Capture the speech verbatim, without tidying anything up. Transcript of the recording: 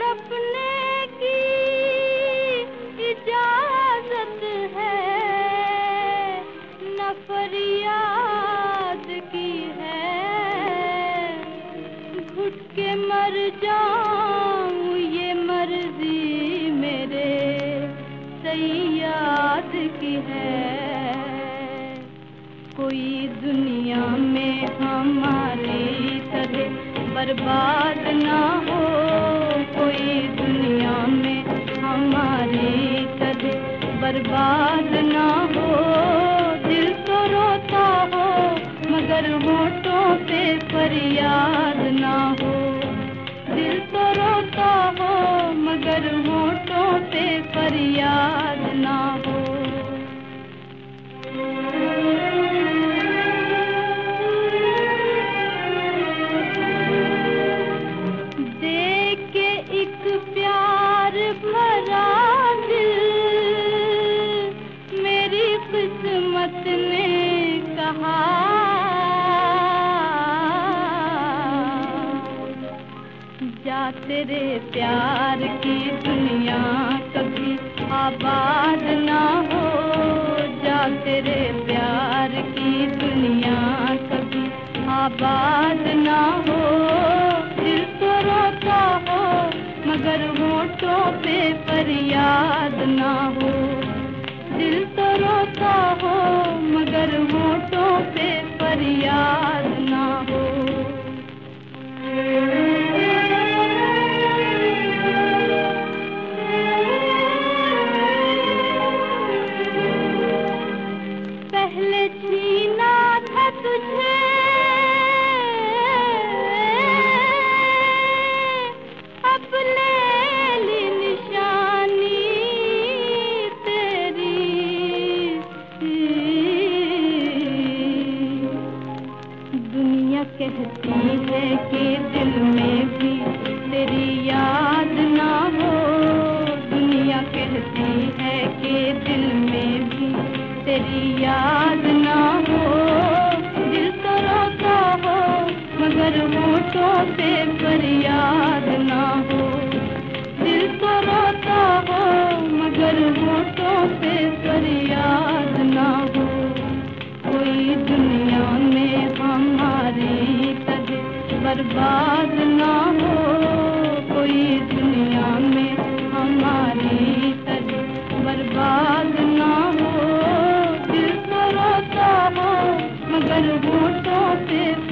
तड़पने की इजाजत है, न फरियाद की है। घुट के मर जाऊं ये मर्जी मेरे सैयाद की है। कोई दुनिया में हमारी तरह बर्बाद ना हो, कोई दुनिया में हमारी तरह बर्बाद ना हो। दिल तो रोता हो मगर होठों पे फरियाद ना हो। दिल तो रोता हो मगर होठों पे फरियाद ना हो। किस्मत ने कहा जा तेरे प्यार की दुनिया कभी आबाद ना हो। जा तेरे प्यार की दुनिया कभी आबाद ना हो। दिल तो रोता हो मगर होठों पे फरियाद ना हो। दिल तो रोता हो मगर होठों पे फरियाद ना हो। पहले छीना था तुझे अब ले ली निशानी तेरी। दुनिया कहती है कि दिल में भी तेरी याद ना हो। दुनिया कहती है कि दिल में भी तेरी याद ना हो। दिल तो रोता हो मगर होठों पे फरियाद ना हो। दिल तो रोता हो मगर होठों पे फरियाद ना हो। कोई दुनिया में हमारी तरह बर्बाद ना हो। कोई दुनिया में हमारी तरह बर्बाद ना हो। दिल तो रोता हो मगर होठों पे